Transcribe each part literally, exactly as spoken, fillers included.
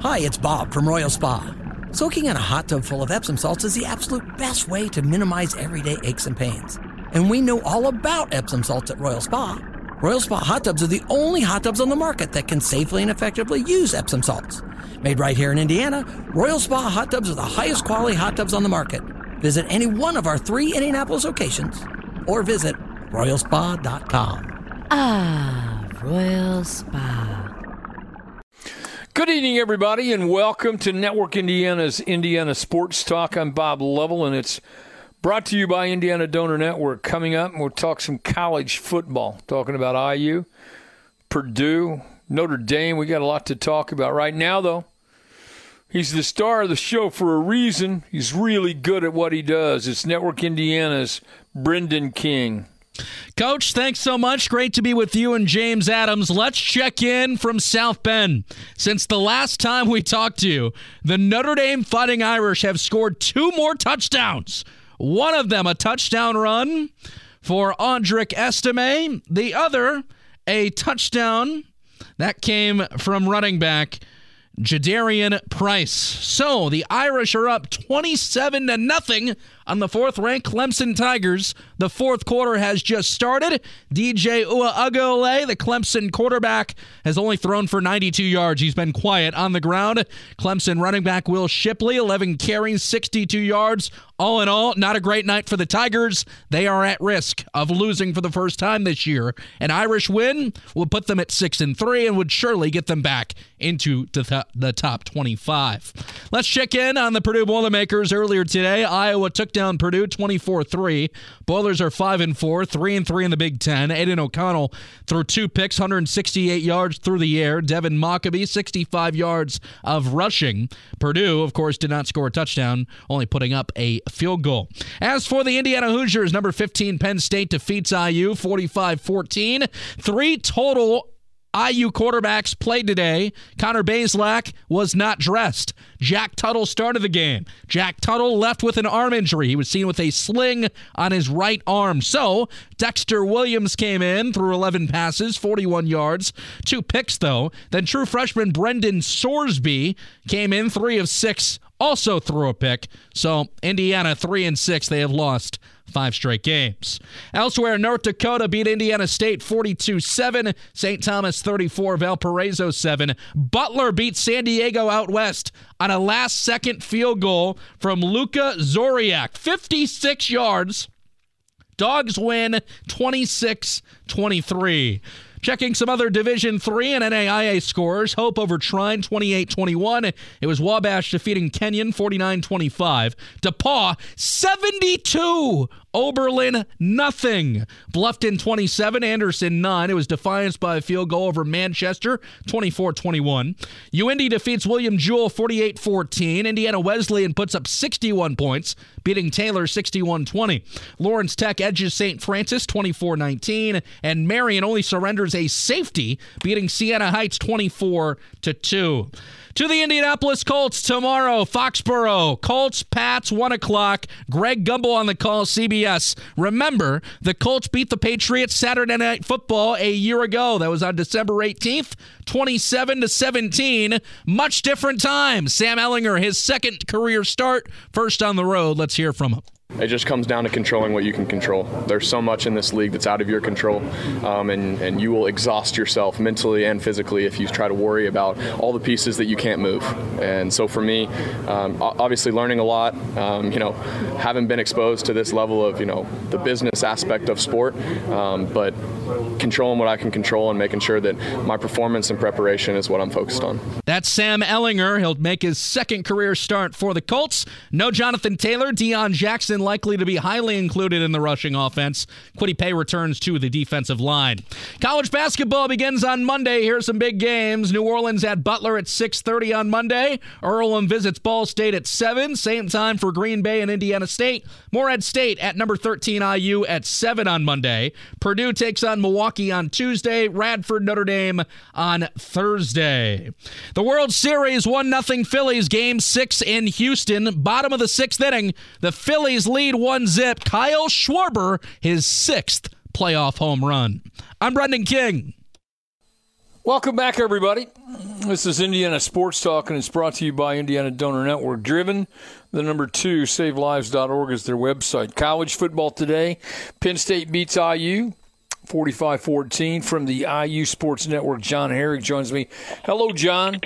Hi, it's Bob from Royal Spa. Soaking in a hot tub full of Epsom salts is the absolute best way to minimize everyday aches and pains. And we know all about Epsom salts at Royal Spa. Royal Spa hot tubs are the only hot tubs on the market that can safely and effectively use Epsom salts. Made right here in Indiana, Royal Spa hot tubs are the highest quality hot tubs on the market. Visit any one of our three Indianapolis locations or visit royal spa dot com. Ah, Royal Spa. Good evening, everybody, and welcome to Network Indiana's Indiana Sports Talk. I'm Bob Lovell, and it's brought to you by Indiana Donor Network. Coming up, we'll talk some college football, talking about I U, Purdue, Notre Dame. We got a lot to talk about right now, though. He's the star of the show for a reason. He's really good at what he does. It's Network Indiana's Brendan King. Coach, thanks so much. Great to be with you and James Adams. Let's check in from South Bend. Since the last time we talked to you, the Notre Dame Fighting Irish have scored two more touchdowns. One of them a touchdown run for Audric Estime. The other, a touchdown that came from running back Jadarian Price. So the Irish are up twenty-seven to nothing on the fourth-ranked Clemson Tigers. The fourth quarter has just started. D J Uiagalelei, the Clemson quarterback, has only thrown for ninety-two yards. He's been quiet on the ground. Clemson running back Will Shipley, eleven carries, sixty-two yards. All in all, not a great night for the Tigers. They are at risk of losing for the first time this year. An Irish win will put them at six and three and would surely get them back into the, th- the top twenty-five. Let's check in on the Purdue Boilermakers. Earlier today, Iowa took down Purdue twenty-four three. Boilers are five and four, three and three in the Big Ten. Aiden O'Connell threw two picks, one hundred sixty-eight yards through the air. Devin Mockabee, sixty-five yards of rushing. Purdue, of course, did not score a touchdown, only putting up a field goal. As for the Indiana Hoosiers, number fifteen Penn State defeats I U forty-five fourteen. Three total I U quarterbacks played today. Connor Bazelak was not dressed. Jack Tuttle started the game. Jack Tuttle left with an arm injury. He was seen with a sling on his right arm. So Dexter Williams came in, threw eleven passes, forty-one yards, two picks though. Then true freshman Brendan Sorsby came in, three of six, also threw a pick. So Indiana three and six. They have lost five straight games. Elsewhere, North Dakota beat Indiana State forty-two seven. Saint Thomas thirty-four, Valparaiso seven. Butler beat San Diego out west on a last-second field goal from Luka Zoriak. fifty-six yards. Dogs win twenty-six twenty-three. Checking some other Division three and N A I A scores. Hope over Trine, twenty-eight twenty-one. It was Wabash defeating Kenyon, forty-nine twenty-five. DePaul, seventy-two. Oberlin, nothing. Bluffton, twenty-seven. Anderson, nine. It was Defiance by a field goal over Manchester, twenty-four twenty-one. U Indy defeats William Jewell, forty-eight fourteen. Indiana Wesleyan puts up sixty-one points, beating Taylor, sixty-one twenty. Lawrence Tech edges Saint Francis, twenty-four nineteen. And Marion only surrenders a safety, beating Siena Heights, twenty-four to two. To the Indianapolis Colts tomorrow, Foxborough. Colts, Pats, one o'clock. Greg Gumbel on the call, C B S. Remember, the Colts beat the Patriots Saturday Night Football a year ago. That was on December eighteenth, twenty-seven to seventeen. Much different time. Sam Ehlinger, his second career start, first on the road. Let's hear from him. It just comes down to controlling what you can control. There's so much in this league that's out of your control, um, and, and you will exhaust yourself mentally and physically if you try to worry about all the pieces that you can't move. And so for me, um, obviously learning a lot, um, you know, haven't been exposed to this level of, you know, the business aspect of sport, um, but controlling what I can control and making sure that my performance and preparation is what I'm focused on. That's Sam Ehlinger. He'll make his second career start for the Colts. No Jonathan Taylor, Deion Jackson likely to be highly included in the rushing offense. Kwity Paye returns to the defensive line. College basketball begins on Monday. Here's some big games. New Orleans at Butler at six thirty on Monday. Earlham visits Ball State at seven. Same time for Green Bay and Indiana State. Morehead State at number thirteen I U at seven on Monday. Purdue takes on Milwaukee on Tuesday. Radford, Notre Dame on Thursday. The World Series, one nothing Phillies, game six in Houston. Bottom of the sixth inning, the Phillies lead one zip. Kyle Schwarber, his sixth playoff home run. I'm Brendan King. Welcome back, everybody. This is Indiana Sports Talk, and it's brought to you by Indiana Donor Network. Driven, the number two, save lives dot org is their website. College football today, Penn State beats I U forty-five fourteen. From the I U Sports Network, John Herrick joins me. Hello, John.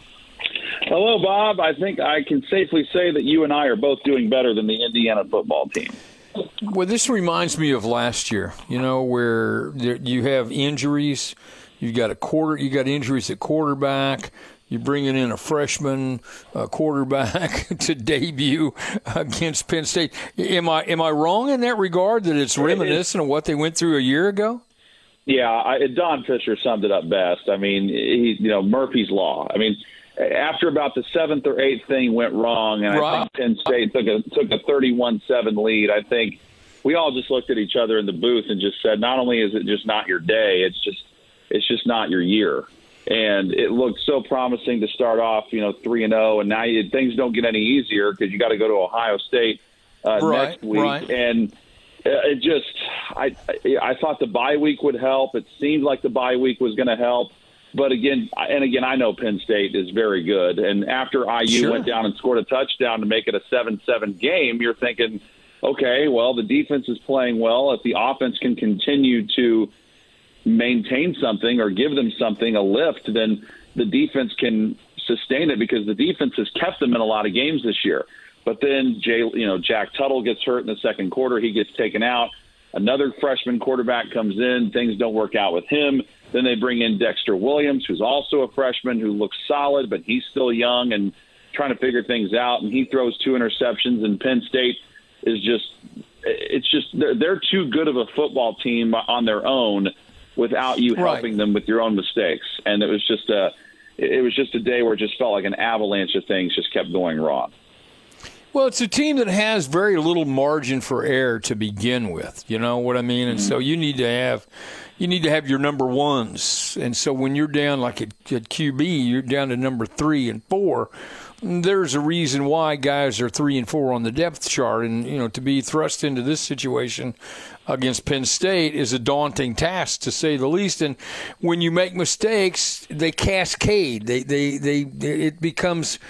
Hello, Bob. I think I can safely say that you and I are both doing better than the Indiana football team. Well, this reminds me of last year, you know, where there, you have injuries. You've got a quarter. You got injuries at quarterback. You're bringing in a freshman uh, quarterback to debut against Penn State. Am I am I wrong in that regard? That it's reminiscent of what they went through a year ago? Yeah, I, Don Fisher summed it up best. I mean, he, you know, Murphy's Law. I mean, after about the seventh or eighth thing went wrong, and right. I think Penn State took a took a thirty-one seven lead. I think we all just looked at each other in the booth and just said, not only is it just not your day, it's just it's just not your year. And it looked so promising to start off, you know, three and zero, and now you, things don't get any easier because you got to go to Ohio State uh, right, next week. Right. And it just, I, I thought the bye week would help. It seemed like the bye week was going to help, but again, and again, I know Penn State is very good. And after I U sure. went down and scored a touchdown to make it a seven seven game, you're thinking, okay, well, the defense is playing well. If the offense can continue to maintain something or give them something, a lift, then the defense can sustain it because the defense has kept them in a lot of games this year. But then Jay, you know, Jack Tuttle gets hurt in the second quarter. He gets taken out. Another freshman quarterback comes in. Things don't work out with him. Then they bring in Dexter Williams, who's also a freshman who looks solid, but he's still young and trying to figure things out. And he throws two interceptions, and Penn State is just, it's just, they're, they're too good of a football team on their own without you helping right. them with your own mistakes. And it was just a, it was just a day where it just felt like an avalanche of things just kept going wrong. Well, it's a team that has very little margin for error to begin with. You know what I mean? And mm-hmm. so you need to have, you need to have your number ones. And so when you're down like at, at Q B, you're down to number three and four. There's a reason why guys are three and four on the depth chart, and you know to be thrust into this situation against Penn State is a daunting task, to say the least. And when you make mistakes, they cascade. They, they, they, they it becomes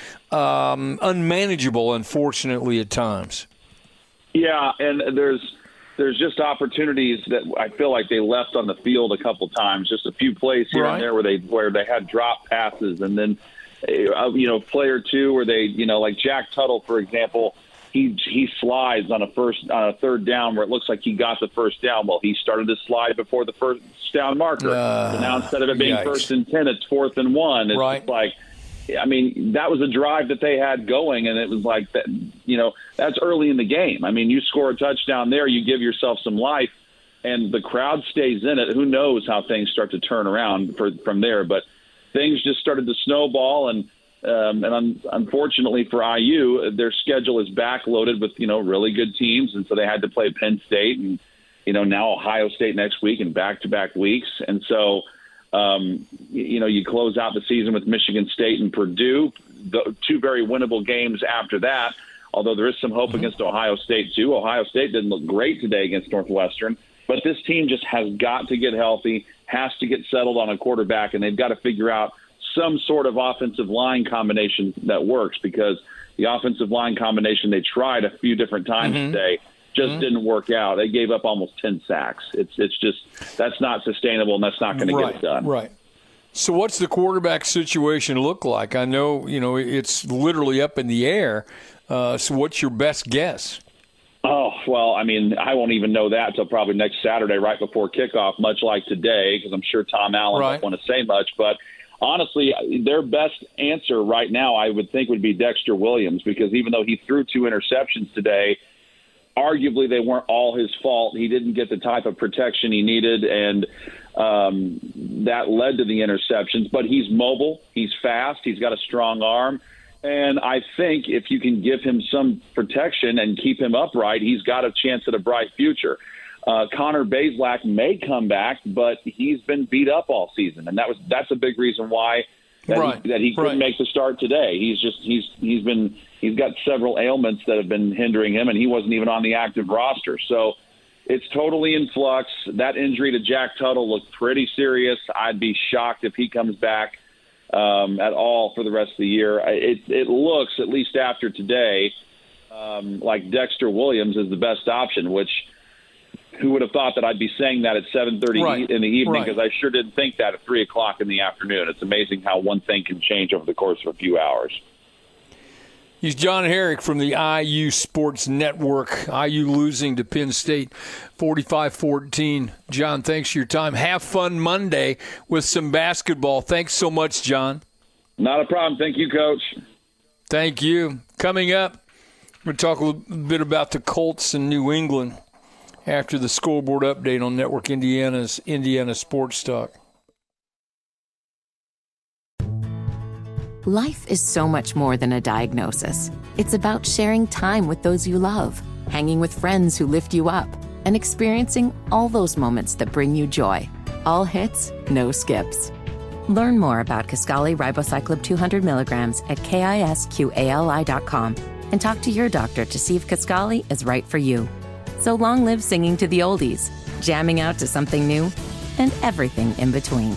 um, unmanageable, unfortunately, at times. Yeah, and there's there's just opportunities that I feel like they left on the field a couple times. Just a few plays here right. and there where they where they had drop passes, and then uh, you know play or two where they you know like Jack Tuttle, for example. He he slides on a first on a third down where it looks like he got the first down. Well, he started to slide before the first down marker. Uh, so now instead of it being yikes. first and ten, it's fourth and one. It's right. just like, I mean, that was a drive that they had going, and it was like that. You know, that's early in the game. I mean, you score a touchdown there, you give yourself some life, and the crowd stays in it. Who knows how things start to turn around for, from there? But things just started to snowball, and. Um, and un- unfortunately for I U, their schedule is backloaded with, you know, really good teams. And so they had to play Penn State and, you know, now Ohio State next week and back-to-back weeks. And so, um, you, you know, you close out the season with Michigan State and Purdue, the two very winnable games after that, although there is some hope mm-hmm. against Ohio State too. Ohio State didn't look great today against Northwestern, but this team just has got to get healthy, has to get settled on a quarterback, and they've got to figure out some sort of offensive line combination that works, because the offensive line combination they tried a few different times mm-hmm. today just mm-hmm. didn't work out. They gave up almost ten sacks. It's it's just that's not sustainable, and that's not going right, to get it done. Right. So what's the quarterback situation look like? I know, you know, it's literally up in the air. Uh, so what's your best guess? Oh, well, I mean, I won't even know that until probably next Saturday right before kickoff, much like today, because I'm sure Tom Allen right. won't want to say much, but honestly, their best answer right now, I would think, would be Dexter Williams, because even though he threw two interceptions today, arguably they weren't all his fault. He didn't get the type of protection he needed, and um, that led to the interceptions. But he's mobile, he's fast, he's got a strong arm, and I think if you can give him some protection and keep him upright, he's got a chance at a bright future. Uh, Connor Bazelak may come back, but he's been beat up all season, and that was that's a big reason why that right. he, that he couldn't right. make the start today. He's just he's he's been he's got several ailments that have been hindering him, and he wasn't even on the active roster. So it's totally in flux. That injury to Jack Tuttle looked pretty serious. I'd be shocked if he comes back um, at all for the rest of the year. It, it looks, at least after today, um, like Dexter Williams is the best option, which who would have thought that I'd be saying that at seven thirty right. in the evening, because right. I sure didn't think that at three o'clock in the afternoon. It's amazing how one thing can change over the course of a few hours. He's John Herrick from the I U Sports Network. I U losing to Penn State forty-five fourteen. John, thanks for your time. Have fun Monday with some basketball. Thanks so much, John. Not a problem. Thank you, Coach. Thank you. Coming up, we're going to talk a little bit about the Colts in New England after the scoreboard update on Network Indiana's Indiana Sports Talk. Life is so much more than a diagnosis. It's about sharing time with those you love, hanging with friends who lift you up, and experiencing all those moments that bring you joy. All hits, no skips. Learn more about Kisqali Ribociclib two hundred milligrams at kisqali dot com and talk to your doctor to see if Kisqali is right for you. So long live singing to the oldies, jamming out to something new, and everything in between.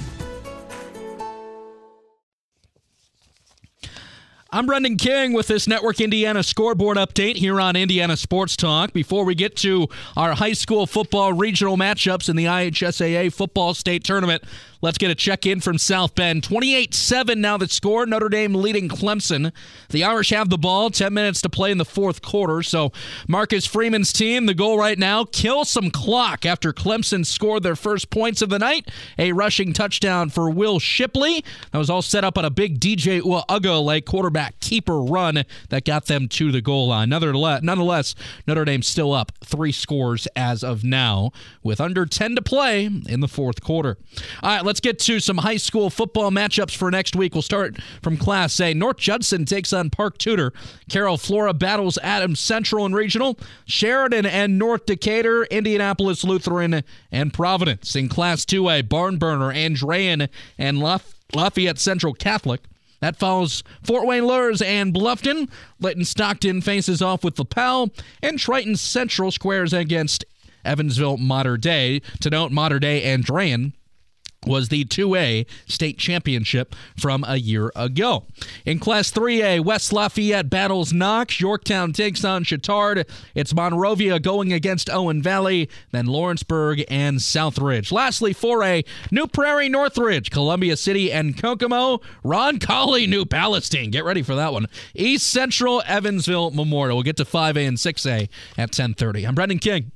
I'm Brendan King with this Network Indiana scoreboard update here on Indiana Sports Talk. Before we get to our high school football regional matchups in the I H S A A football state tournament, let's get a check-in from South Bend. twenty-eight seven now the score. Notre Dame leading Clemson. The Irish have the ball. ten minutes to play in the fourth quarter. So Marcus Freeman's team, the goal right now, kill some clock after Clemson scored their first points of the night. A rushing touchdown for Will Shipley. That was all set up on a big D J Uiagalelei quarterback keeper run that got them to the goal line. Nonetheless, Notre Dame still up three scores as of now with under ten to play in the fourth quarter. All right, let's get to some high school football matchups for next week. We'll start from Class A. North Judson takes on Park Tudor. Carroll Flora battles Adams Central and Regional. Sheridan and North Decatur, Indianapolis Lutheran, and Providence. In Class two A, Barnburner, Andrean, and Laf- Lafayette Central Catholic. That follows Fort Wayne Lures and Bluffton. Lytton Stockton faces off with LaPel, and Triton Central squares against Evansville Mater Dei. To note, Mater Dei Andrean was the two A state championship from a year ago. In Class three A, West Lafayette battles Knox. Yorktown takes on Chittard. It's Monrovia going against Owen Valley, then Lawrenceburg and Southridge. Lastly, four A, New Prairie Northridge, Columbia City and Kokomo. Ron Colley, New Palestine. Get ready for that one. East Central, Evansville Memorial. We'll get to five A and six A at ten thirty. I'm Brendan King.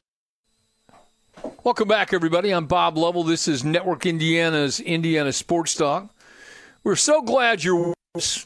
Welcome back, everybody. I'm Bob Lovell. This is Network Indiana's Indiana Sports Talk. We're so glad you're with us.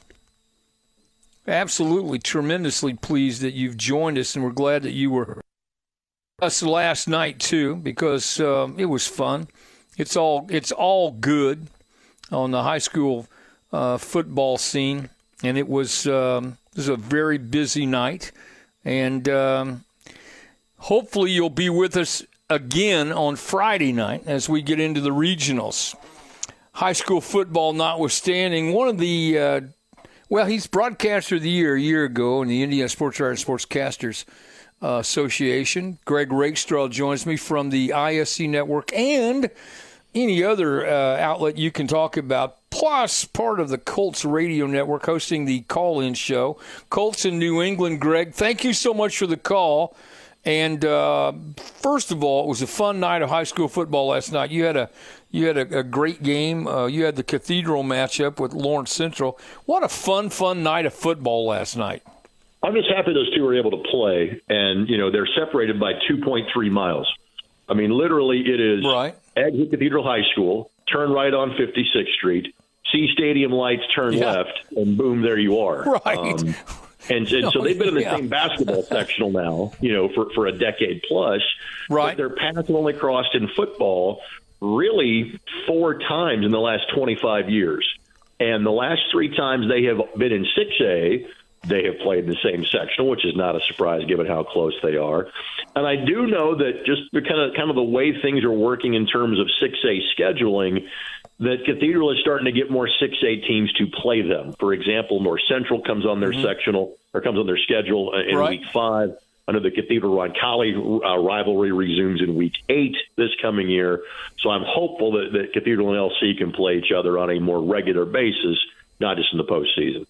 Absolutely, tremendously pleased that you've joined us, and we're glad that you were with us last night too, because um, it was fun. It's all it's all good on the high school uh, football scene, and it was um, it was a very busy night, and um, hopefully you'll be with us again on Friday night as we get into the regionals. High school football notwithstanding, one of the, uh, well, he's broadcaster of the year a year ago in the Indiana Sports Writers Sportscasters uh, Association. Greg Rakestraw joins me from the I S C Network and any other uh, outlet you can talk about, plus part of the Colts Radio Network hosting the call-in show. Colts in New England. Greg, thank you so much for the call. And uh, first of all, it was a fun night of high school football last night. You had a you had a, a great game. Uh, you had the Cathedral matchup with Lawrence Central. What a fun, fun night of football last night. I'm just happy those two were able to play, and you know they're separated by two point three miles. I mean, literally, it is right. Exit Cathedral High School, turn right on fifty-sixth Street, see Stadium lights, turn yeah. left, and boom, there you are. Right. Um, And, and so they've been in the yeah. same basketball sectional now, you know, for, for a decade plus. Right. But their paths have only crossed in football really four times in the last twenty-five years. And the last three times they have been in six A, they have played in the same sectional, which is not a surprise given how close they are. And I do know that just kind of kind of the way things are working in terms of six A scheduling, that Cathedral is starting to get more six A teams to play them. For example, North Central comes on their mm-hmm. sectional or comes on their schedule in right. week five. I know the Cathedral-Roncalli uh, rivalry resumes in week eight this coming year, so I'm hopeful that, that Cathedral and L C can play each other on a more regular basis, not just in the postseason.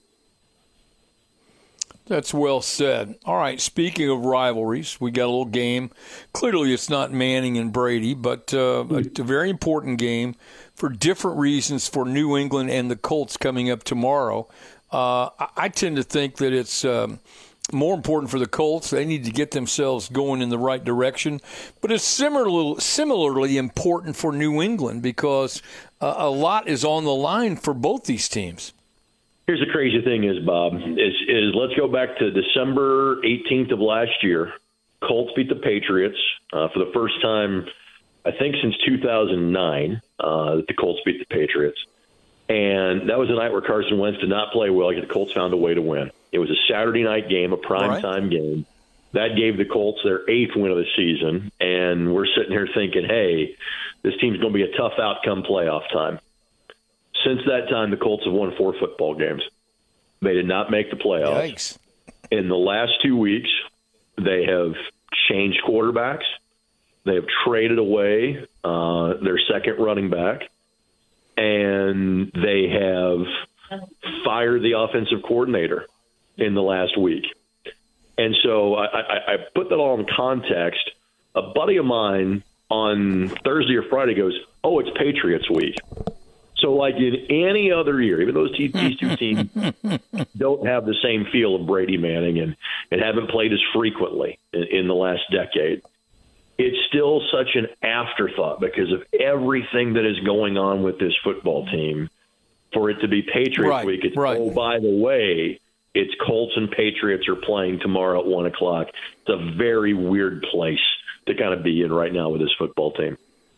That's well said. All right, speaking of rivalries, we got a little game. Clearly it's not Manning and Brady, but uh, a, a very important game for different reasons for New England and the Colts coming up tomorrow. Uh, I, I tend to think that it's um, – more important for the Colts. They need to get themselves going in the right direction. But it's similar, similarly important for New England because uh, a lot is on the line for both these teams. Here's the crazy thing is, Bob, is, is let's go back to December eighteenth of last year. Colts beat the Patriots uh, for the first time, I think, since two thousand nine, uh, that the Colts beat the Patriots. And that was a night where Carson Wentz did not play well. The Colts found a way to win. It was a Saturday night game, a primetime right. game. That gave the Colts their eighth win of the season. And we're sitting here thinking, hey, this team's going to be a tough outcome playoff time. Since that time, the Colts have won four football games. They did not make the playoffs. Yikes. In the last two weeks, they have changed quarterbacks. They have traded away uh, their second running back. And they have fired the offensive coordinator in the last week. And so I, I, I put that all in context. A buddy of mine on Thursday or Friday goes, oh, it's Patriots week. So like in any other year, even though these two teams don't have the same feel of Brady Manning and, and haven't played as frequently in, in the last decade, it's still such an afterthought because of everything that is going on with this football team. For it to be Patriots right, week, it's, right. oh, by the way, it's Colts and Patriots are playing tomorrow at one o'clock. It's a very weird place to kind of be in right now with this football team.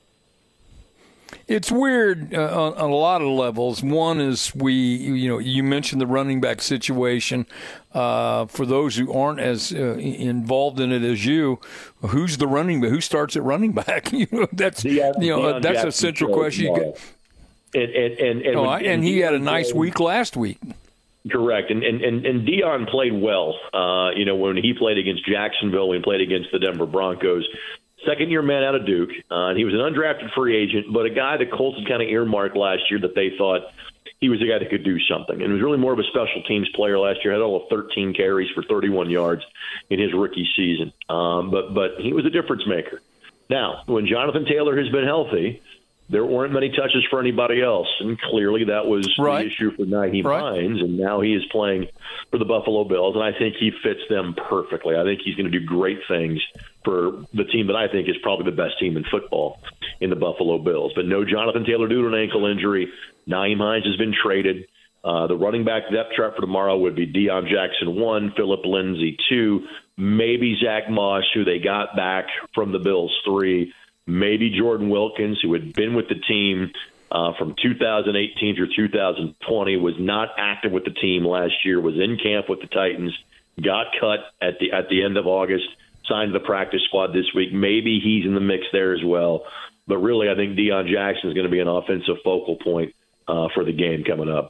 It's weird uh, on, on a lot of levels. One is we, you know, you mentioned the running back situation. Uh, for those who aren't as uh, involved in it as you, who's the running back? Who starts at running back? you know, that's Deion, you know Deion that's Jackson a central question. You get, and and and, and, oh, when, and, and he Deion had a nice played, week last week. Correct, and and and, and Deion played well. Uh, you know, when he played against Jacksonville, when he played against the Denver Broncos. Second-year man out of Duke, uh, and he was an undrafted free agent, but a guy the Colts had kind of earmarked last year that they thought he was a guy that could do something. And he was really more of a special teams player last year. Had all of thirteen carries for thirty-one yards in his rookie season. Um, but but he was a difference maker. Now, when Jonathan Taylor has been healthy, there weren't many touches for anybody else, and clearly that was right. the issue for Nyheim right. Hines, and now he is playing for the Buffalo Bills, and I think he fits them perfectly. I think he's going to do great things for the team that I think is probably the best team in football in the Buffalo Bills. But no Jonathan Taylor due to an ankle injury. Nyheim Hines has been traded. Uh, the running back depth chart for tomorrow would be Deion Jackson, one, Phillip Lindsay, two, maybe Zach Moss, who they got back from the Bills, three, maybe Jordan Wilkins, who had been with the team uh, from two thousand eighteen through two thousand twenty, was not active with the team last year, was in camp with the Titans, got cut at the at the end of August, signed to the practice squad this week. Maybe he's in the mix there as well. But really, I think Deion Jackson is going to be an offensive focal point uh, for the game coming up.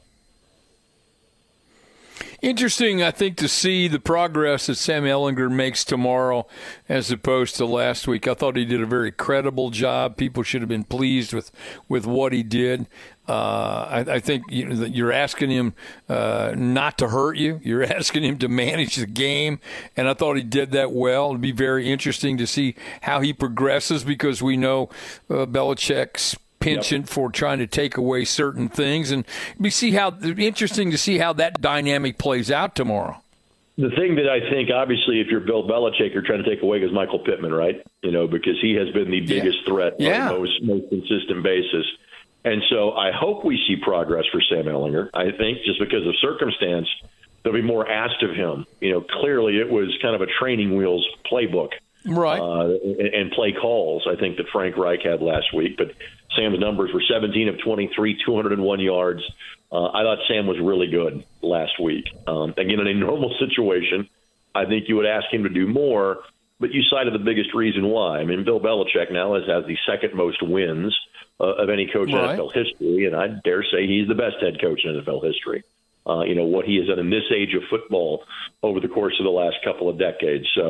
Interesting, I think, to see the progress that Sam Ehlinger makes tomorrow as opposed to last week. I thought he did a very credible job. People should have been pleased with, with what he did. Uh, I, I think you know, you're asking him uh, not to hurt you. You're asking him to manage the game, and I thought he did that well. It'd be very interesting to see how he progresses because we know uh, Belichick's penchant yep. for trying to take away certain things, and we see how interesting to see how that dynamic plays out tomorrow. The thing that I think, obviously, if you're Bill Belichick, you're trying to take away is Michael Pittman, right? You know, because he has been the biggest yeah. threat yeah. on the most, most consistent basis. And so I hope we see progress for Sam Ehlinger. I think just because of circumstance, there'll be more asked of him. You know, clearly it was kind of a training wheels playbook. Right. Uh, and, and play calls, I think, that Frank Reich had last week. But Sam's numbers were seventeen of twenty-three, two hundred one yards. Uh, I thought Sam was really good last week. Um, again, in a normal situation, I think you would ask him to do more, but you cited the biggest reason why. I mean, Bill Belichick now has, has the second most wins uh, of any coach in right. N F L history, and I dare say he's the best head coach in N F L history. Uh, you know, what he has done in this age of football over the course of the last couple of decades. So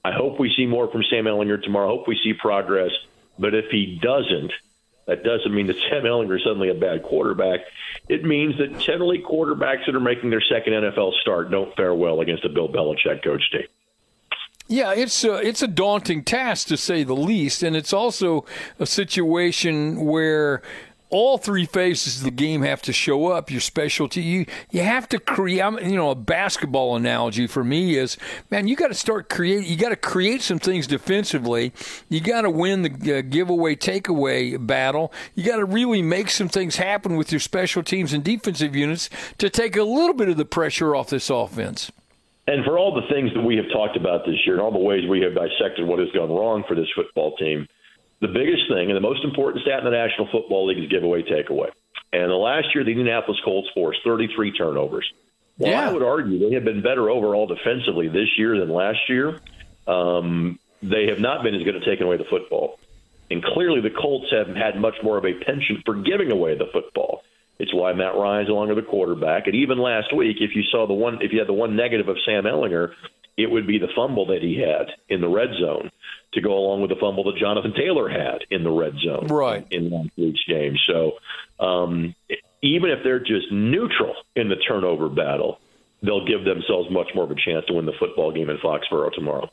I hope we see more from Sam Ehlinger tomorrow. I hope we see progress. But if he doesn't, that doesn't mean that Sam Ehlinger is suddenly a bad quarterback. It means that generally quarterbacks that are making their second N F L start don't fare well against a Bill Belichick coach team. Yeah, it's a, it's a daunting task, to say the least, and it's also a situation where all three phases of the game have to show up. Your specialty, you you have to create. You know, a basketball analogy for me is, man, you got to start create. You got to create some things defensively. You got to win the uh, giveaway takeaway battle. You got to really make some things happen with your special teams and defensive units to take a little bit of the pressure off this offense. And for all the things that we have talked about this year and all the ways we have dissected what has gone wrong for this football team, the biggest thing and the most important stat in the National Football League is giveaway takeaway. And the last year, the Indianapolis Colts forced thirty-three turnovers. Well, yeah. I would argue they have been better overall defensively this year than last year. Um, they have not been as good at taking away the football. And clearly the Colts have had much more of a penchant for giving away the football. It's why Matt Ryan's no longer the quarterback. And even last week, if you saw the one, if you had the one negative of Sam Ehlinger, it would be the fumble that he had in the red zone to go along with the fumble that Jonathan Taylor had in the red zone right. in last week's game. So um, even if they're just neutral in the turnover battle, they'll give themselves much more of a chance to win the football game in Foxborough tomorrow.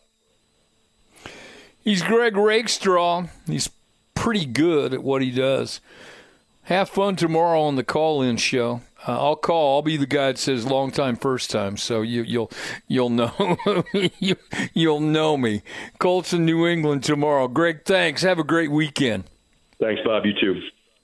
He's Greg Rakestraw. He's pretty good at what he does. Have fun tomorrow on the call-in show. Uh, I'll call. I'll be the guy that says long time, first time. So you, you'll you'll know you, you'll know me. Colts in New England tomorrow. Greg, thanks. Have a great weekend. Thanks, Bob. You too.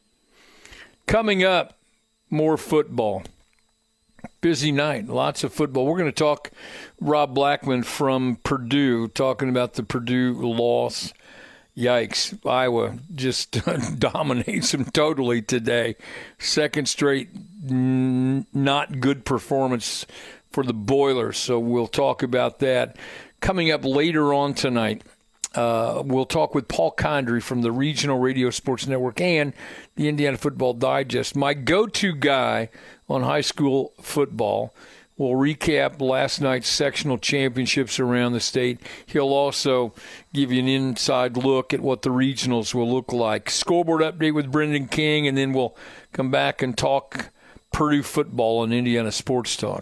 Coming up, more football. Busy night. Lots of football. We're going to talk Rob Blackman from Purdue, talking about the Purdue loss. Yikes. Iowa just dominates them totally today. Second straight n- not good performance for the Boilers, so we'll talk about that. Coming up later on tonight, uh, we'll talk with Paul Condry from the Regional Radio Sports Network and the Indiana Football Digest, my go-to guy on high school football. We'll recap last night's sectional championships around the state. He'll also give you an inside look at what the regionals will look like. Scoreboard update with Brendan King, and then we'll come back and talk Purdue football on Indiana Sports Talk.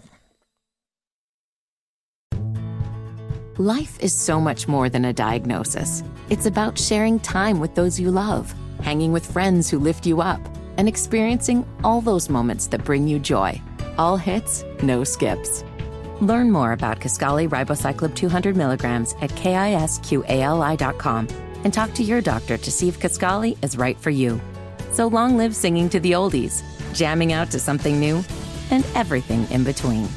Life is so much more than a diagnosis. It's about sharing time with those you love, hanging with friends who lift you up, and experiencing all those moments that bring you joy. All hits, no skips. Learn more about Kisqali Ribociclib two hundred milligrams at kisqali dot com and talk to your doctor to see if Kisqali is right for you. So long live singing to the oldies, jamming out to something new, and everything in between.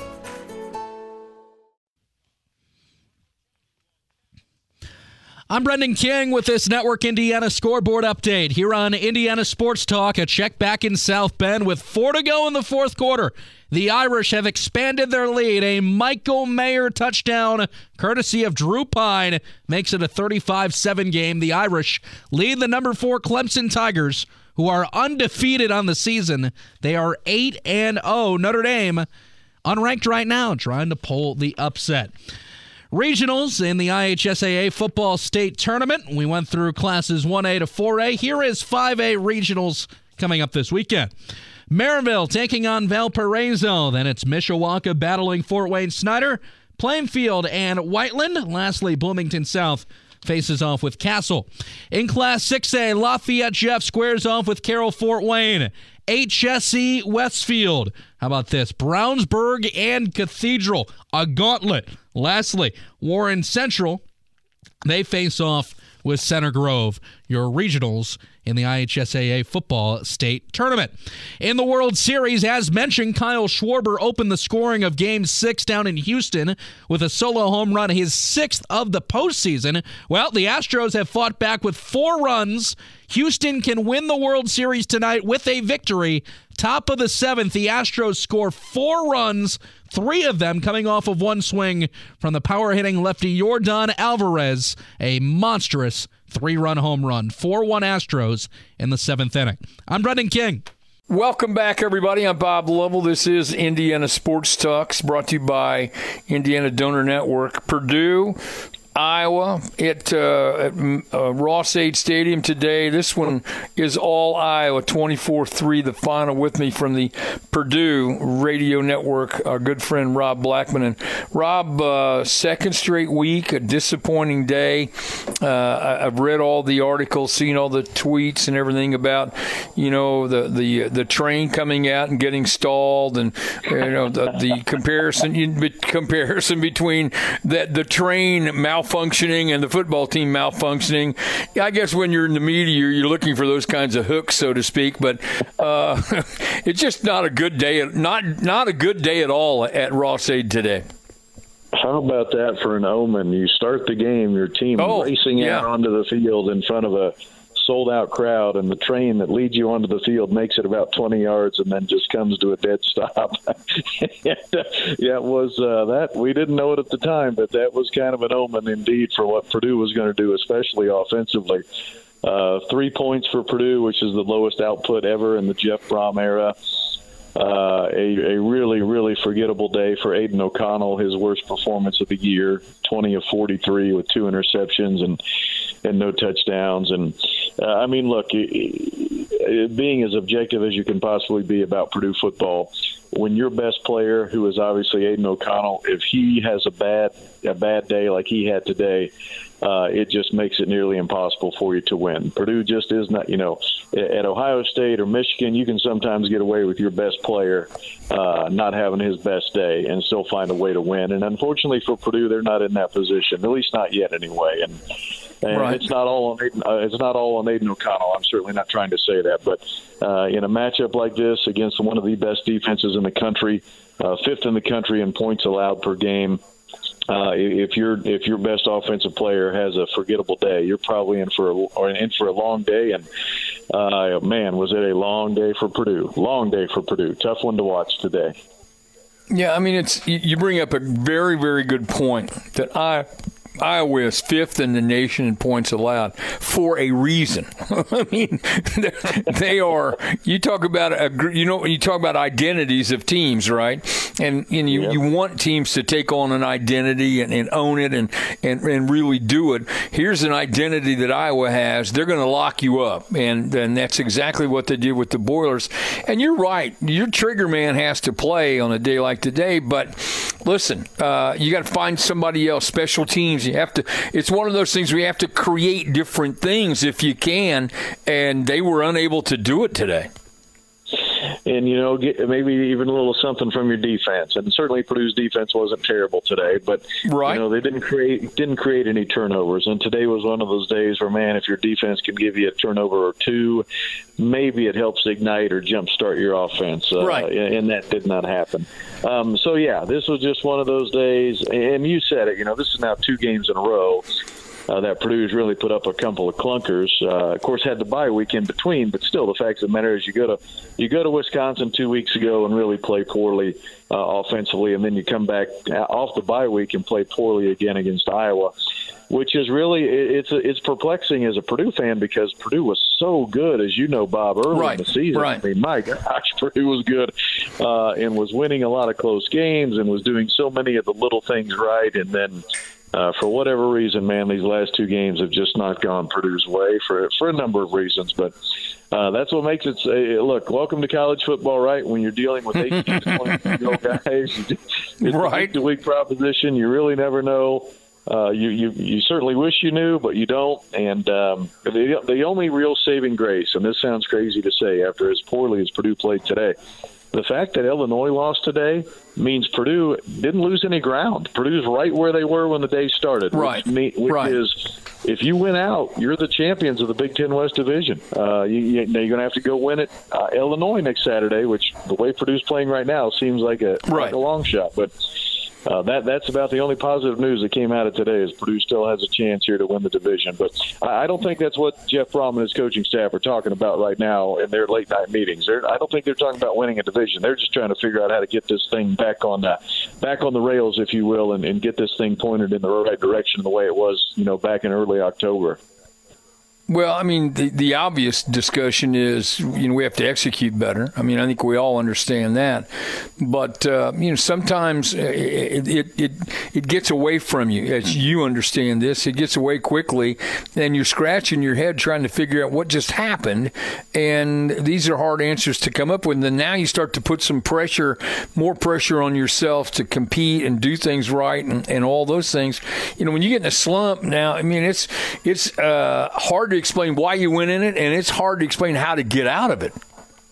I'm Brendan King with this Network Indiana scoreboard update here on Indiana Sports Talk. A check back in South Bend with four to go in the fourth quarter. The Irish have expanded their lead. A Michael Mayer touchdown, courtesy of Drew Pine, makes it a thirty-five seven game. The Irish lead the number four Clemson Tigers, who are undefeated on the season. They are eight and oh. Notre Dame, unranked right now, trying to pull the upset. Regionals in the I H S A A Football State Tournament. We went through classes one A to four A. Here is five A Regionals coming up this weekend. Maryville taking on Valparaiso. Then it's Mishawaka battling Fort Wayne Snyder. Plainfield and Whiteland. Lastly, Bloomington South faces off with Castle. In Class six A, Lafayette Jeff squares off with Carroll Fort Wayne. H S E Westfield. How about this? Brownsburg and Cathedral. A gauntlet. Lastly, Warren Central. They face off with Center Grove, your regionals in the I H S A A Football State Tournament. In the World Series, as mentioned, Kyle Schwarber opened the scoring of Game six down in Houston with a solo home run, his sixth of the postseason. Well, the Astros have fought back with four runs. Houston can win the World Series tonight with a victory. Top of the seventh, the Astros score four runs, three of them coming off of one swing from the power-hitting lefty Yordan Alvarez, a monstrous three-run home run. four one Astros in the seventh inning. I'm Brendan King. Welcome back, everybody. I'm Bob Lovell. This is Indiana Sports Talks, brought to you by Indiana Donor Network. Purdue Iowa at, uh, at uh, Ross-Ade Stadium today. This one is all Iowa, twenty-four three, the final. With me from the Purdue Radio Network, our good friend Rob Blackman. And Rob, uh, second straight week, a disappointing day. Uh, I, I've read all the articles, seen all the tweets and everything about, you know, the the, the train coming out and getting stalled, and you know the, the comparison comparison between that the train malfunctioning and the football team malfunctioning. I guess when you're in the media, you're looking for those kinds of hooks, so to speak. But uh, it's just not a good day. Not not a good day at all at Ross-Ade today. How about that for an omen? You start the game, your team oh, racing yeah. out onto the field in front of a sold-out crowd, and the train that leads you onto the field makes it about twenty yards and then just comes to a dead stop. and, uh, yeah, it was uh, that. We didn't know it at the time, but that was kind of an omen indeed for what Purdue was going to do, especially offensively. Uh, three points for Purdue, which is the lowest output ever in the Jeff Brom era. Uh, a, a really, really forgettable day for Aiden O'Connell, his worst performance of the year, twenty of forty-three with two interceptions and, and no touchdowns. And, uh, I mean, look, it, it, being as objective as you can possibly be about Purdue football, when your best player, who is obviously Aiden O'Connell, if he has a bad a bad day like he had today, uh, it just makes it nearly impossible for you to win. Purdue just is not, you know, at Ohio State or Michigan, you can sometimes get away with your best player uh, not having his best day and still find a way to win. And unfortunately for Purdue, they're not in that position, at least not yet anyway. And, and right. it's not all on Aiden, uh, it's not all on Aiden O'Connell. I'm certainly not trying to say that, but uh, in a matchup like this against one of the best defenses in the country, uh, fifth in the country in points allowed per game, Uh, if your if your best offensive player has a forgettable day, you're probably in for a, or in for a long day. And uh, man, was it a long day for Purdue? Long day for Purdue. Tough one to watch today. Yeah, I mean, it's you bring up a very very good point that I. Iowa is fifth in the nation in points allowed for a reason. I mean, they are. You talk about a, you know, you talk about identities of teams, right? And and you, yep. you want teams to take on an identity and, and own it and, and and really do it. Here's an identity that Iowa has. They're going to lock you up, and and that's exactly what they did with the Boilers. And you're right. Your trigger man has to play on a day like today. But listen, uh, you got to find somebody else. Special teams. You have to. It's one of those things where you have to create different things if you can, and they were unable to do it today. And, you know, get maybe even a little something from your defense. And certainly Purdue's defense wasn't terrible today, but, right. you know, they didn't create didn't create any turnovers. And today was one of those days where, man, if your defense can give you a turnover or two, maybe it helps ignite or jumpstart your offense. Uh, right. And that did not happen. Um, so, yeah, this was just one of those days. And you said it, you know, this is now two games in a row. Uh, that Purdue's really put up a couple of clunkers. Uh, of course, had the bye week in between, but still, the fact of the matter is, you go to you go to Wisconsin two weeks ago and really play poorly uh, offensively, and then you come back off the bye week and play poorly again against Iowa, which is really it's it's perplexing as a Purdue fan because Purdue was so good, as you know, Bob, early right. in the season. Right. I mean, my gosh, Purdue was good uh, and was winning a lot of close games and was doing so many of the little things right, and then. Uh, for whatever reason, man, these last two games have just not gone Purdue's way for for a number of reasons. But uh, that's what makes it say, look, welcome to college football, right? When you're dealing with eighteen to twenty-year-old guys, it's right. a week-to-week proposition. You really never know. Uh, you, you you certainly wish you knew, but you don't. And um, the, the only real saving grace, and this sounds crazy to say after as poorly as Purdue played today, the fact that Illinois lost today means Purdue didn't lose any ground. Purdue's right where they were when the day started. Right. Which, mean, which right. is, if you win out, you're the champions of the Big Ten West Division. Uh, you, you, you're going to have to go win it uh, Illinois next Saturday, which the way Purdue's playing right now seems like a, right. like a long shot. But uh, that that's about the only positive news that came out of today is Purdue still has a chance here to win the division. But I, I don't think that's what Jeff Brom and his coaching staff are talking about right now in their late night meetings. They're, I don't think they're talking about winning a division. They're just trying to figure out how to get this thing back on the, back on the rails, if you will, and, and get this thing pointed in the right direction the way it was, you know, back in early October. Well, I mean, the, the obvious discussion is, you know, we have to execute better. I mean, I think we all understand that. But, uh, you know, sometimes it, it it it gets away from you, as you understand this. It gets away quickly, and you're scratching your head trying to figure out what just happened. And these are hard answers to come up with. And then now you start to put some pressure, more pressure on yourself to compete and do things right and, and all those things. You know, when you get in a slump now, I mean, it's, it's uh, hard to explain why you went in it, and it's hard to explain how to get out of it.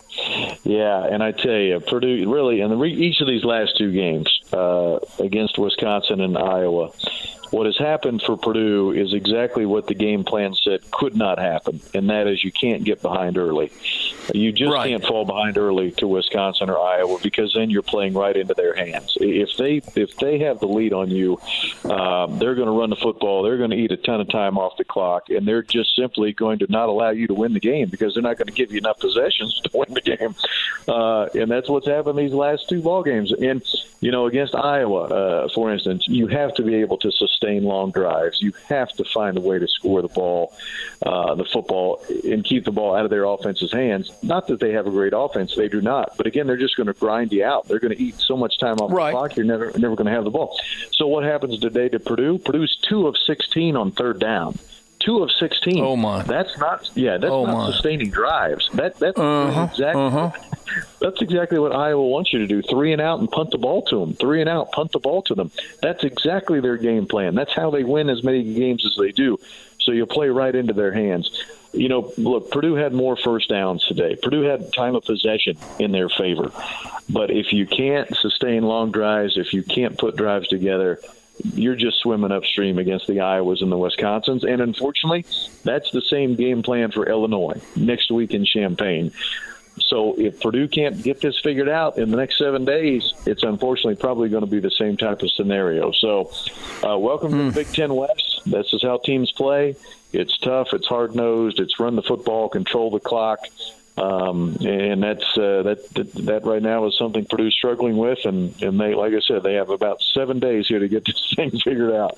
Yeah, and I tell you, Purdue really, and each of these last two games uh, against Wisconsin and Iowa, what has happened for Purdue is exactly what the game plan said could not happen, and that is you can't get behind early. You just right. can't fall behind early to Wisconsin or Iowa, because then you're playing right into their hands. If they if they have the lead on you, um, they're going to run the football. They're going to eat a ton of time off the clock, and they're just simply going to not allow you to win the game because they're not going to give you enough possessions to win the game. Uh, and that's what's happened these last two ball games. And you know, against Iowa, uh, for instance, you have to be able to sustain long drives. You have to find a way to score the ball, uh, the football, and keep the ball out of their offense's hands. Not that they have a great offense, they do not. But again, they're just going to grind you out. They're going to eat so much time off right. the clock, you're never never going to have the ball. So what happens today to Purdue? Purdue's two of sixteen on third down. Two of sixteen. Oh my! That's not. Yeah, that's oh not my. sustaining drives. That that's uh-huh. exactly. Uh-huh. That's exactly what Iowa wants you to do. Three and out and punt the ball to them. Three and out, punt the ball to them. That's exactly their game plan. That's how they win as many games as they do. So you play right into their hands. You know, look, Purdue had more first downs today. Purdue had time of possession in their favor. But if you can't sustain long drives, if you can't put drives together, you're just swimming upstream against the Iowas and the Wisconsins. And unfortunately, that's the same game plan for Illinois next week in Champaign. So if Purdue can't get this figured out in the next seven days, it's unfortunately probably going to be the same type of scenario. So uh, welcome mm. to the Big Ten West. This is how teams play. It's tough. It's hard-nosed. It's run the football, control the clock. Um, and that's uh, that, that that right now is something Purdue's struggling with. And, and they, like I said, they have about seven days here to get this thing figured out.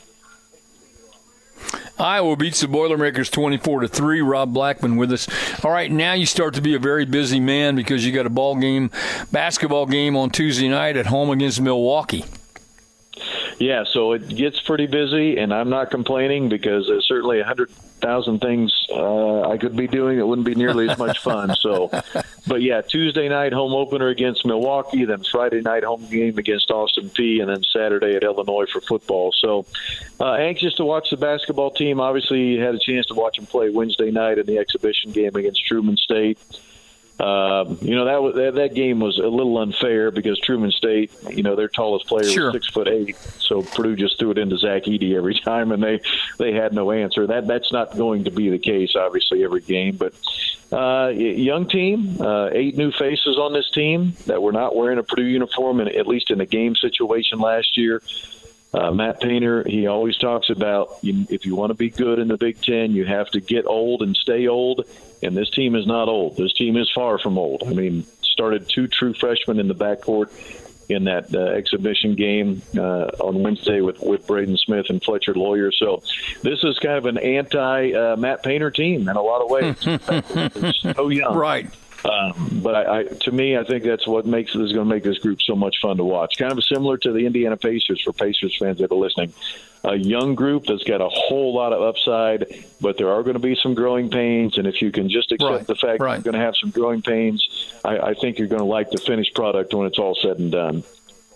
Iowa beats the Boilermakers twenty-four to three. Rob Blackman with us. All right, now you start to be a very busy man because you got a ball game, basketball game on Tuesday night at home against Milwaukee. Yeah, so it gets pretty busy, and I'm not complaining because there's certainly a hundred thousand things uh, I could be doing. It wouldn't be nearly as much fun. So, but yeah, Tuesday night home opener against Milwaukee, then Friday night home game against Austin Peay, and then Saturday at Illinois for football. So, uh, anxious to watch the basketball team. Obviously, you had a chance to watch them play Wednesday night in the exhibition game against Truman State. Um, you know, that, was, that that game was a little unfair because Truman State, you know, their tallest player sure. was six foot eight, so Purdue just threw it into Zach Edey every time, and they, they had no answer. That that's not going to be the case, obviously, every game. But uh, young team, uh, eight new faces on this team that were not wearing a Purdue uniform, and at least in a game situation last year. Uh, Matt Painter, he always talks about you, if you want to be good in the Big Ten, you have to get old and stay old. And this team is not old. This team is far from old. I mean, started two true freshmen in the backcourt in that uh, exhibition game uh, on Wednesday with, with Braden Smith and Fletcher Lawyer. So this is kind of an anti-Matt uh, Painter team in a lot of ways. It's so young. Right. Um, but I, I, to me, I think that's what makes is going to make this group so much fun to watch. Kind of similar to the Indiana Pacers for Pacers fans that are listening. A young group that's got a whole lot of upside, but there are going to be some growing pains. And if you can just accept right, the fact right. you're going to have some growing pains, I, I think you're going to like the finished product when it's all said and done.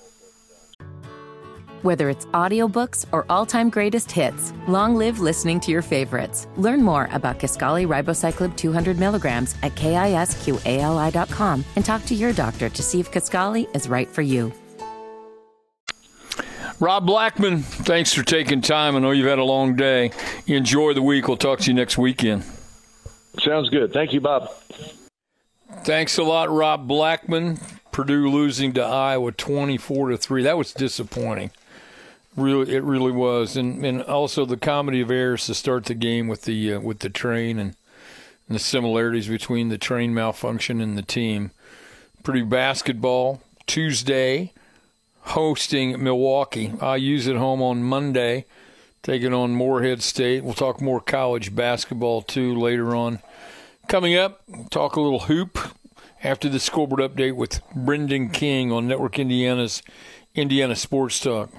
Whether it's audiobooks or all-time greatest hits, long live listening to your favorites. Learn more about Kisqali Ribociclib two hundred milligrams at kisqali dot com and talk to your doctor to see if Kisqali is right for you. Rob Blackman, thanks for taking time. I know you've had a long day. Enjoy the week. We'll talk to you next weekend. Sounds good. Thank you, Bob. Thanks a lot, Rob Blackman. Purdue losing to Iowa twenty-four to three. That was disappointing. Really, it really was, and and also the comedy of errors to start the game with the uh, with the train and, and the similarities between the train malfunction and the team. Purdue basketball Tuesday hosting Milwaukee. I use it home on Monday. taking on Morehead State. We'll talk more college basketball, too, later on. Coming up, talk a little hoop after the scoreboard update with Brendan King on Network Indiana's Indiana Sports Talk.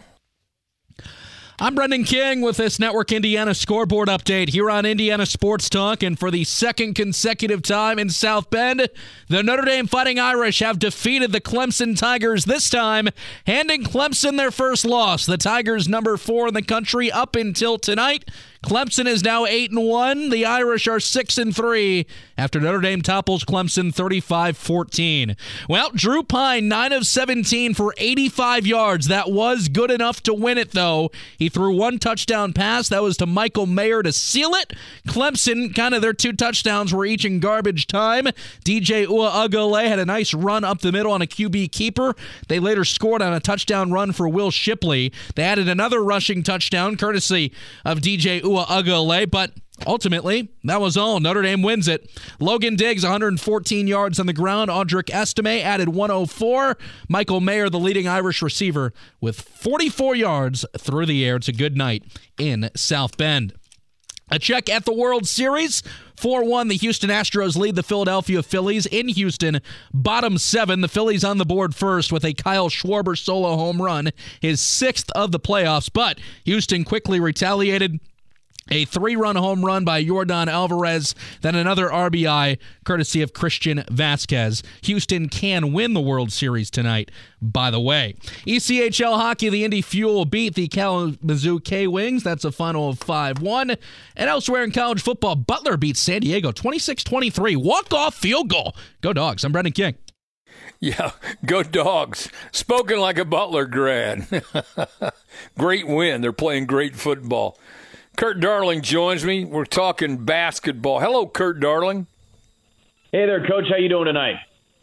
I'm Brendan King with this Network Indiana scoreboard update here on Indiana Sports Talk. And for the second consecutive time in South Bend, the Notre Dame Fighting Irish have defeated the Clemson Tigers, this time handing Clemson their first loss. The Tigers, number four in the country up until tonight. Clemson is now eight and one. The Irish are six and three after Notre Dame topples Clemson thirty-five fourteen. Well, Drew Pine, nine of seventeen for eighty-five yards. That was good enough to win it, though. He threw one touchdown pass. That was to Michael Mayer to seal it. Clemson, kind of their two touchdowns were each in garbage time. D J Uiagalelei had a nice run up the middle on a Q B keeper. They later scored on a touchdown run for Will Shipley. They added another rushing touchdown courtesy of D J Uiagalelei, but ultimately, that was all. Notre Dame wins it. Logan Diggs, one hundred fourteen yards on the ground. Audric Estime added one oh four. Michael Mayer, the leading Irish receiver, with forty-four yards through the air. It's a good night in South Bend. A check at the World Series. four one, the Houston Astros lead the Philadelphia Phillies in Houston. Bottom seven, the Phillies on the board first with a Kyle Schwarber solo home run, his sixth of the playoffs. But Houston quickly retaliated. A three-run home run by Yordan Alvarez, then another R B I courtesy of Christian Vasquez. Houston can win the World Series tonight, by the way. E C H L hockey, the Indy Fuel beat the Kalamazoo K-Wings. That's a final of five one. And elsewhere in college football, Butler beats San Diego twenty-six twenty-three. Walk-off field goal. Go Dogs. I'm Brendan King. Yeah, go Dogs. Spoken like a Butler grad. Great win. They're playing great football. Kurt Darling joins me. We're talking basketball. Hello, Kurt Darling. Hey there, Coach. How you doing tonight?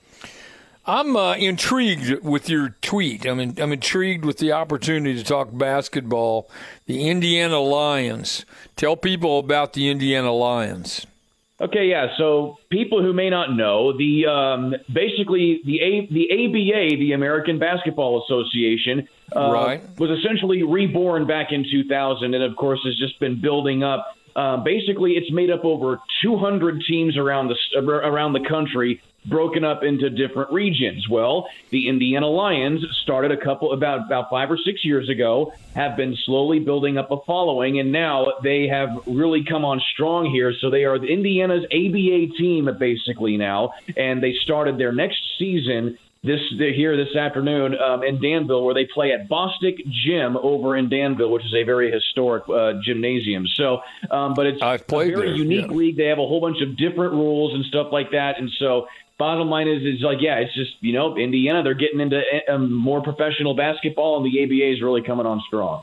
I'm uh, intrigued with your tweet. I'm in, I'm intrigued with the opportunity to talk basketball. The Indiana Lions. Tell people about the Indiana Lions. Okay, yeah. So people who may not know, the um, basically the A, the A B A, the American Basketball Association, uh, right. was essentially reborn back in two thousand, and of course has just been building up. Uh, basically, it's made up over two hundred teams around the around the country, broken up into different regions. Well, the Indiana Lions started a couple about about five or six years ago, have been slowly building up a following, and now they have really come on strong here. So they are Indiana's A B A team basically now, and they started their next season this here this afternoon um, in Danville, where they play at Bostic Gym over in Danville, which is a very historic uh, gymnasium. So, um, but it's I've played a very there, unique yeah. league. They have a whole bunch of different rules and stuff like that, and so. Bottom line is, is like, yeah, it's just, you know, Indiana, they're getting into um, more professional basketball, and the A B A is really coming on strong.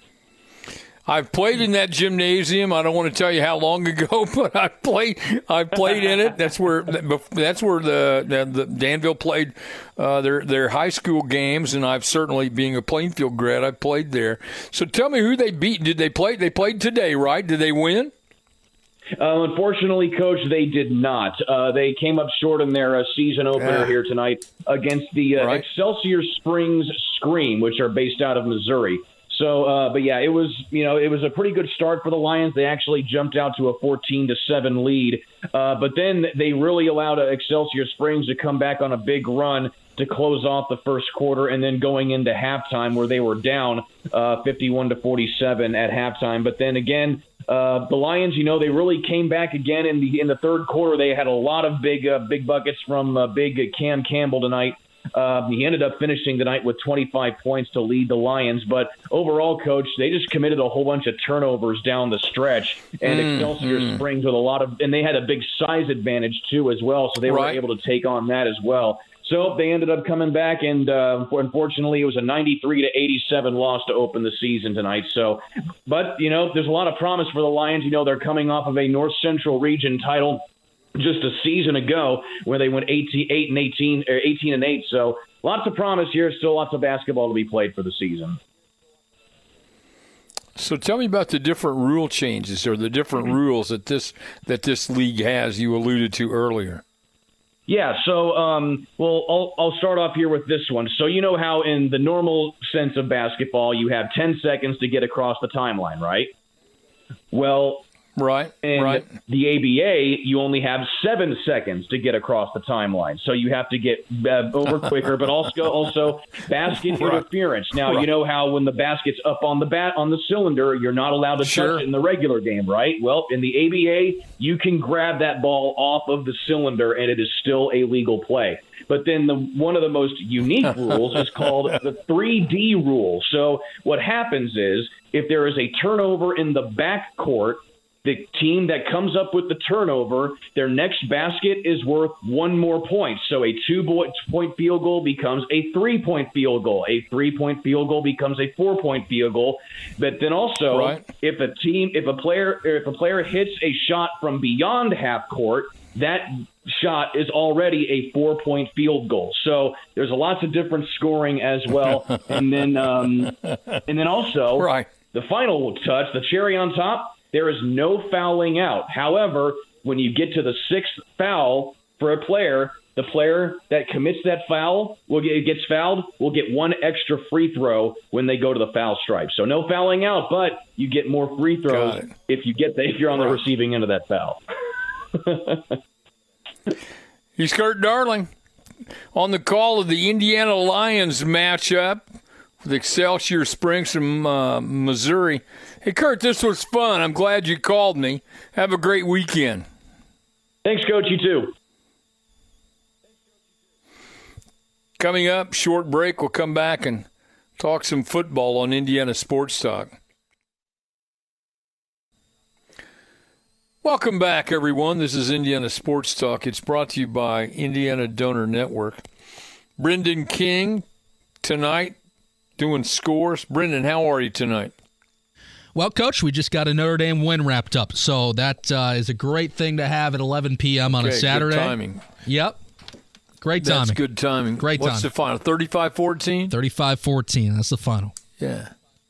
I've played in that gymnasium. I don't want to tell you how long ago, but I played. I played in it. That's where that's where the, the, the Danville played uh, their their high school games, and I've certainly, being a Plainfield grad, I played there. So tell me who they beat. Did they play? They played today, right? Did they win? Uh, unfortunately, Coach, they did not. Uh, they came up short in their uh, season opener yeah. here tonight against the uh, right. Excelsior Springs Scream, which are based out of Missouri. So, uh, but yeah, it was, you know, it was a pretty good start for the Lions. They actually jumped out to a fourteen to seven lead. Uh, but then they really allowed Excelsior Springs to come back on a big run to close off the first quarter, and then going into halftime where they were down uh, fifty-one to forty-seven at halftime. But then again, uh, the Lions, you know, they really came back again in the in the third quarter. They had a lot of big uh, big buckets from uh, big Cam Campbell tonight. Uh, he ended up finishing the night with twenty-five points to lead the Lions. But overall, Coach, they just committed a whole bunch of turnovers down the stretch. And mm, Excelsior mm. Springs with a lot of – and they had a big size advantage, too, as well. So they were right. able to take on that as well. So they ended up coming back, and uh, unfortunately, it was a ninety-three to eighty-seven loss to open the season tonight. So, but, you know, there's a lot of promise for the Lions. You know, they're coming off of a North Central Region title just a season ago, where they went eighteen, eight and eighteen, or eighteen and eight. So lots of promise here. Still lots of basketball to be played for the season. So tell me about the different rule changes or the different mm-hmm. rules that this that this league has. You alluded to earlier. Yeah, so, um, well, I'll, I'll start off here with this one. So you know how in the normal sense of basketball, you have ten seconds to get across the timeline, right? Well, right, and right. the A B A, you only have seven seconds to get across the timeline. So you have to get uh, over quicker, but also also basket Right. interference. Now, Right. you know how when the basket's up on the bat on the cylinder, you're not allowed to Sure. touch it in the regular game, right? Well, in the A B A, you can grab that ball off of the cylinder, and it is still a legal play. But then the, one of the most unique rules is called the three D rule. So what happens is if there is a turnover in the backcourt, the team that comes up with the turnover, their next basket is worth one more point. So a two-point field goal becomes a three-point field goal. A three-point field goal becomes a four-point field goal. But then also, Right. if a team, if a player, if a player hits a shot from beyond half court, that shot is already a four-point field goal. So there's a lots of different scoring as well. and then, um, and then also, Right. the final touch, the cherry on top. There is no fouling out. However, when you get to the sixth foul for a player, the player that commits that foul will get gets fouled will get one extra free throw when they go to the foul stripe. So no fouling out, but you get more free Got throws it. if you get the, if you're on the Right. receiving end of that foul. He's Kurt Darling on the call of the Indiana Lions matchup with Excelsior Springs from uh, Missouri. Hey, Kurt, this was fun. I'm glad you called me. Have a great weekend. Thanks, Coach. You too. Coming up, short break. We'll come back and talk some football on Indiana Sports Talk. Welcome back, everyone. This is Indiana Sports Talk. It's brought to you by Indiana Donor Network. Brendan King tonight doing scores. Brendan, how are you tonight? Well, Coach, we just got a Notre Dame win wrapped up, so that uh, is a great thing to have at eleven p.m. on Okay, a Saturday. Good timing. Yep. Great timing. That's good timing. Great What's timing. the final? thirty-five fourteen? thirty-five fourteen. That's the final. Yeah.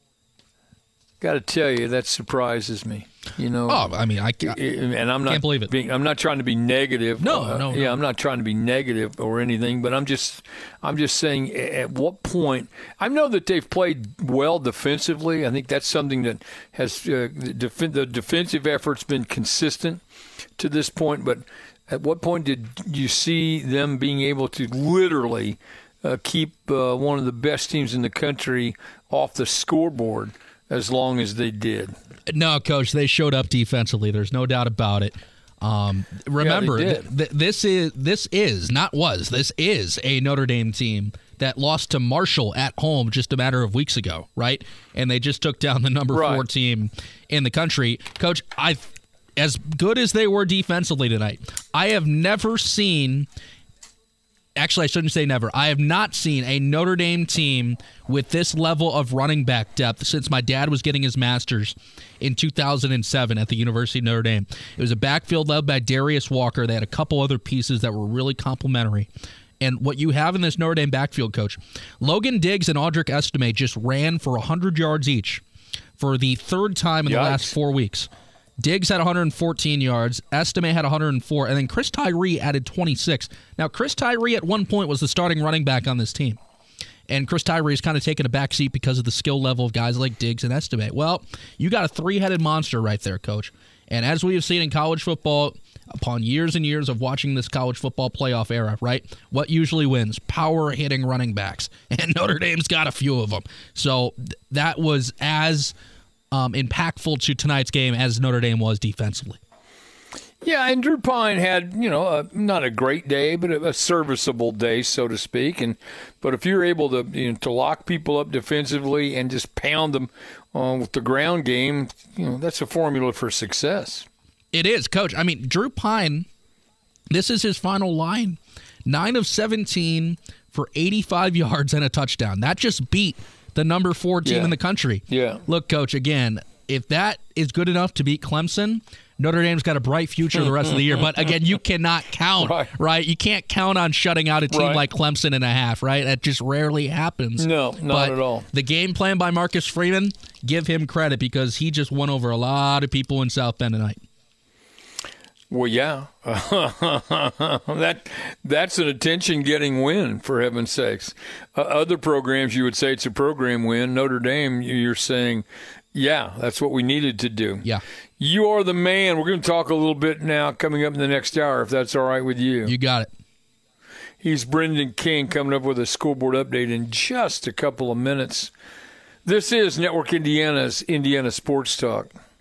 Got to tell you, that surprises me. You know. Oh, I mean, I, I and I'm not can't believe it. Being, I'm not trying to be negative. No, uh, no, no. Yeah, I'm not trying to be negative or anything, but I'm just, I'm just saying, at what point? I know that they've played well defensively. I think that's something that has uh, the, def- the defensive effort's been consistent to this point. But at what point did you see them being able to literally uh, keep uh, one of the best teams in the country off the scoreboard as long as they did? No, Coach, they showed up defensively. There's no doubt about it. Um, remember, Yeah, they th- did. th- this is this is not was this is a Notre Dame team that lost to Marshall at home just a matter of weeks ago, right? And they just took down the number Right. four team in the country. Coach, I, as good as they were defensively tonight, I have never seen. Actually, I shouldn't say never. I have not seen a Notre Dame team with this level of running back depth since my dad was getting his master's in two thousand seven at the University of Notre Dame. It was a backfield led by Darius Walker. They had a couple other pieces that were really complimentary. And what you have in this Notre Dame backfield, Coach, Logan Diggs and Audric Estime just ran for one hundred yards each for the third time in Yikes. the last four weeks. Diggs had one hundred fourteen yards. Estime had one hundred four. And then Chris Tyree added twenty-six. Now, Chris Tyree at one point was the starting running back on this team. And Chris Tyree is kind of taking a back seat because of the skill level of guys like Diggs and Estime. Well, you got a three-headed monster right there, Coach. And as we have seen in college football, upon years and years of watching this college football playoff era, right, what usually wins? Power-hitting running backs. And Notre Dame's got a few of them. So th- that was as um, impactful to tonight's game as Notre Dame was defensively. Yeah, and Drew Pine had, you know, a, not a great day, but a, a serviceable day, so to speak. And but if you're able to you know, to lock people up defensively and just pound them uh, with the ground game, you know, that's a formula for success. It is, Coach. I mean, Drew Pine, this is his final line. nine of seventeen for eighty-five yards and a touchdown. That just beat the number four team Yeah. in the country. Yeah. Look, Coach, again, if that is good enough to beat Clemson, Notre Dame's got a bright future the rest of the year. But, again, you cannot count, Right. right. You can't count on shutting out a team Right. like Clemson in a half, right? That just rarely happens. No, not But at all. the game plan by Marcus Freeman, give him credit because he just won over a lot of people in South Bend tonight. Well, yeah, that that's an attention-getting win, for heaven's sakes. Uh, other programs, you would say it's a program win. Notre Dame, you're saying Yeah, that's what we needed to do. Yeah. You are the man. We're going to talk a little bit now coming up in the next hour, if that's all right with you. You got it. He's Brendan King coming up with a scoreboard update in just a couple of minutes. This is Network Indiana's Indiana Sports Talk.